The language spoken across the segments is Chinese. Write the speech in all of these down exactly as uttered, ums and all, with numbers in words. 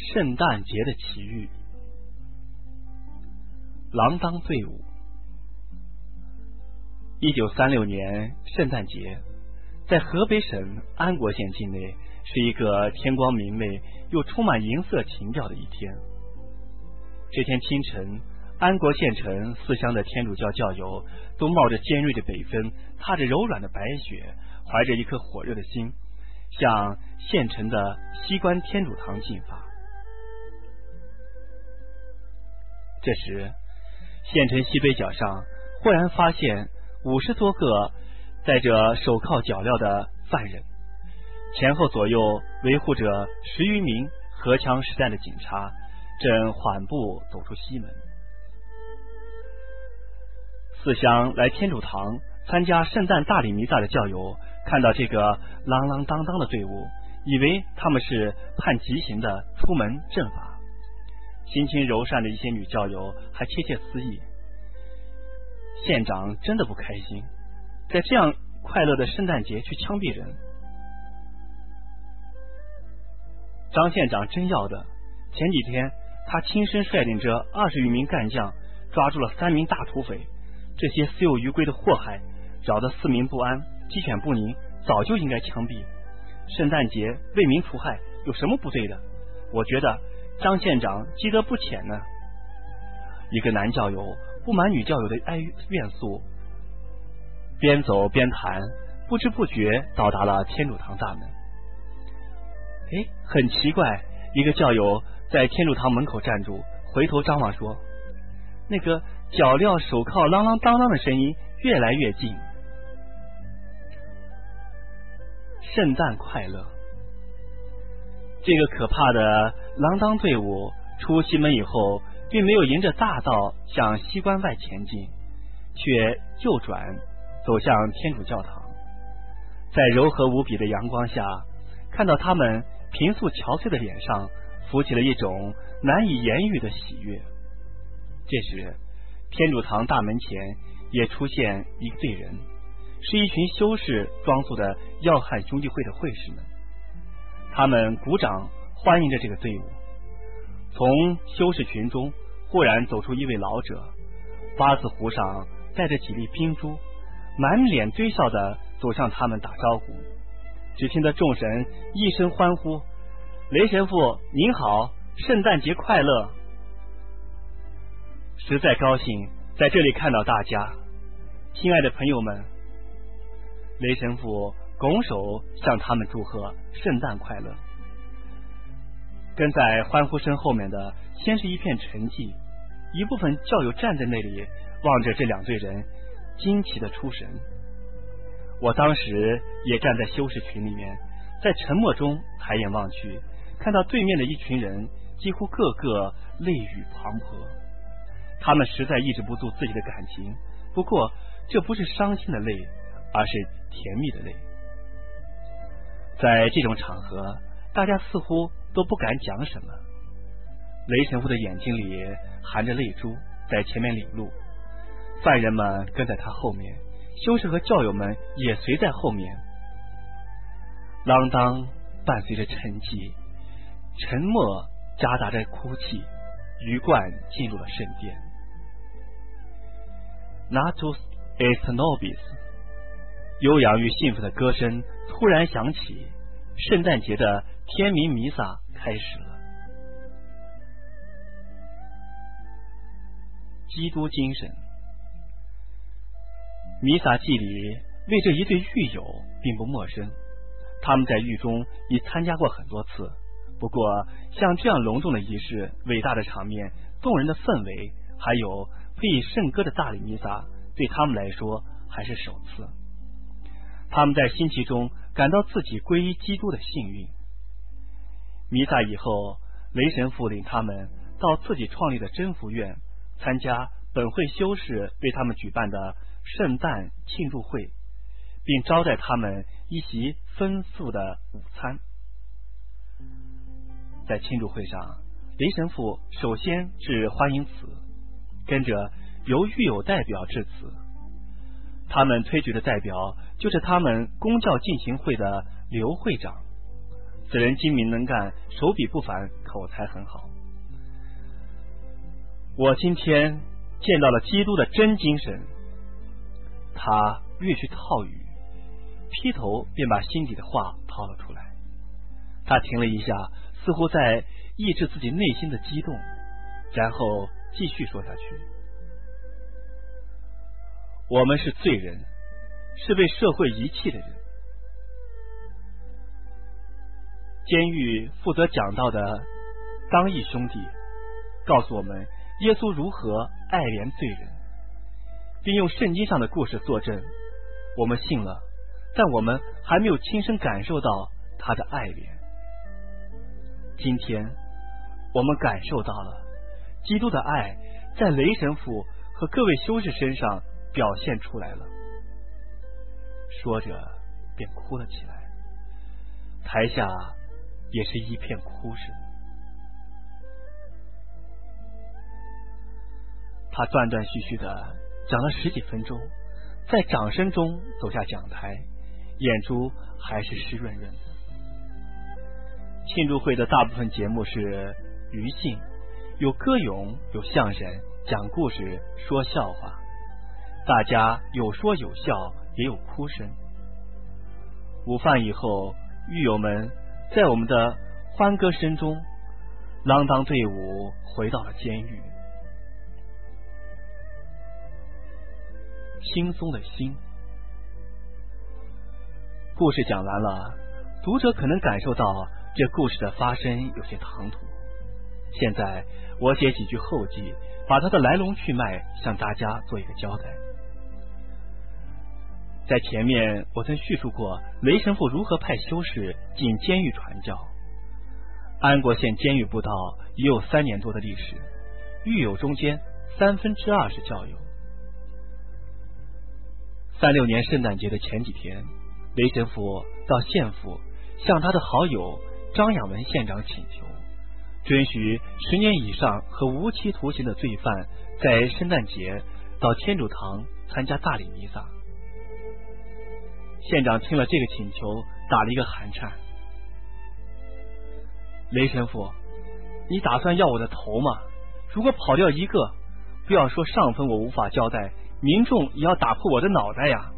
圣诞节的奇遇。锒铛队伍。一九三六年圣诞节，在河北省安国县境内，是一个天光明媚又充满银色情调的一天。这天清晨，安国县城四乡的天主教教友都冒着尖锐的北风，踏着柔软的白雪，怀着一颗火热的心，向县城的西关天主堂进发。这时，县城西北角上忽然发现五十多个戴着手铐脚镣的犯人，前后左右维护着十余名荷枪实弹的警察，正缓步走出西门。四乡来天主堂参加圣诞大礼弥撒的教友看到这个啷啷当当的队伍，以为他们是判极刑的出门正法。心情柔善的一些女教友还窃窃私语，县长真的不开心，在这样快乐的圣诞节去枪毙人。张县长真要的，前几天他亲身率领着二十余名干将抓住了三名大土匪，这些私有余规的祸害扰得四民不安，鸡犬不宁，早就应该枪毙。圣诞节为民除害有什么不对的？我觉得张县长积德不浅呢。一个男教友不满女教友的哀怨诉，边走边谈，不知不觉到达了天主堂大门。哎，很奇怪，一个教友在天主堂门口站住，回头张望说，那个脚镣手铐啷啷当当的声音越来越近。圣诞快乐。这个可怕的锒铛队伍出西门以后，并没有沿着大道向西关外前进，却右转走向天主教堂。在柔和无比的阳光下，看到他们平素憔悴的脸上浮起了一种难以言喻的喜悦。这时，天主堂大门前也出现一队人，是一群修士装束的要汉兄弟会的会士们。他们鼓掌欢迎着这个队伍。从修士群中忽然走出一位老者，八字胡上带着几粒冰珠，满脸堆笑的走向他们打招呼。只听得众神一声欢呼，雷神父您好，圣诞节快乐。实在高兴在这里看到大家，亲爱的朋友们。雷神父拱手向他们祝贺圣诞快乐。跟在欢呼声后面的先是一片沉寂，一部分教友站在那里望着这两队人，惊奇的出神。我当时也站在修士群里面，在沉默中抬眼望去，看到对面的一群人几乎个个泪雨滂沱，他们实在抑制不住自己的感情，不过这不是伤心的泪，而是甜蜜的泪。在这种场合，大家似乎都不敢讲什么。雷神父的眼睛里含着泪珠，在前面领路，犯人们跟在他后面，修士和教友们也随在后面。锒铛伴随着沉寂，沉默夹杂着哭泣，鱼贯进入了圣殿。 Natus est nobis， 悠扬与幸福的歌声突然响起，圣诞节的天明弥撒开始了。基督精神。弥撒祭礼为这一对狱友并不陌生，他们在狱中已参加过很多次，不过像这样隆重的仪式、伟大的场面、动人的氛围，还有配以圣歌的大礼弥撒，对他们来说还是首次。他们在新奇中感到自己皈依基督的幸运。弥撒以后，雷神父领他们到自己创立的真福院参加本会修士为他们举办的圣诞庆祝会，并招待他们一席丰富的午餐。在庆祝会上，雷神父首先致欢迎词，跟着由狱友代表致辞。他们推举的代表就是他们公教进行会的刘会长，此人精明能干，手笔不凡， 口才很好。我今天见到了基督的真精神。他略去套语，劈头便把心底的话掏了出来。他停了一下，似乎在抑制自己内心的激动，然后继续说下去。我们是罪人，是被社会遗弃的人。监狱负责讲道的刚毅兄弟告诉我们耶稣如何爱怜罪人，并用圣经上的故事作证。我们信了，但我们还没有亲身感受到他的爱怜。今天我们感受到了基督的爱在雷神父和各位修士身上表现出来了。说着便哭了起来，台下也是一片哭声。他断断续续的讲了十几分钟，在掌声中走下讲台，眼珠还是湿润润的。庆祝会的大部分节目是娱性，有歌咏，有相声，讲故事，说笑话，大家有说有笑，也有哭声。午饭以后，狱友们在我们的欢歌声中，锒铛队伍回到了监狱。轻松的心。故事讲完了，读者可能感受到这故事的发生有些唐突。现在我写几句后记，把它的来龙去脉向大家做一个交代。在前面我曾叙述过雷神父如何派修士进监狱传教。安国县监狱布道也有三年多的历史，狱友中间三分之二是教友。三六年圣诞节的前几天，雷神父到县府向他的好友张养文县长请求，准许十年以上和无期徒刑的罪犯在圣诞节到天主堂参加大礼弥撒。县长听了这个请求，打了一个寒颤。雷神父，你打算要我的头吗？如果跑掉一个，不要说上分我无法交代，民众也要打破我的脑袋呀。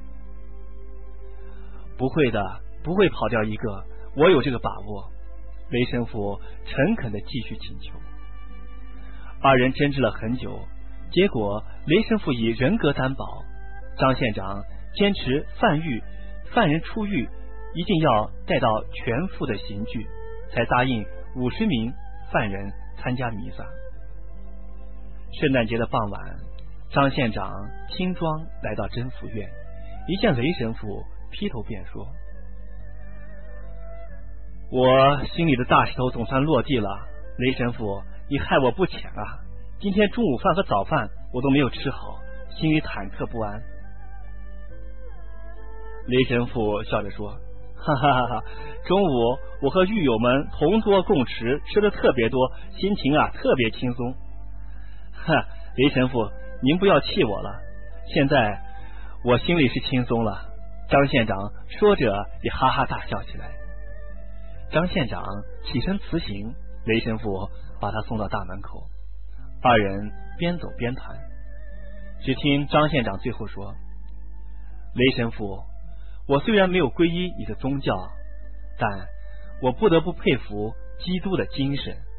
不会的，不会跑掉一个，我有这个把握。雷神父诚恳地继续请求。二人争执了很久，结果雷神父以人格担保，张县长坚持犯狱犯人出狱一定要带到全副的刑具，才答应五十名犯人参加弥撒。圣诞节的傍晚，张县长轻装来到真福院，一见雷神父，劈头便说：我心里的大石头总算落地了，雷神父，你害我不浅啊！今天中午饭和早饭我都没有吃好，心里忐忑不安。雷神父笑着说：哈哈哈哈，中午我和狱友们同桌共食，吃的特别多，心情啊特别轻松。哈，雷神父，您不要气我了，现在我心里是轻松了。张县长说着也哈哈大笑起来。张县长起身辞行，雷神父把他送到大门口，二人边走边谈。只听张县长最后说：雷神父，我虽然没有皈依你的宗教，但我不得不佩服基督的精神。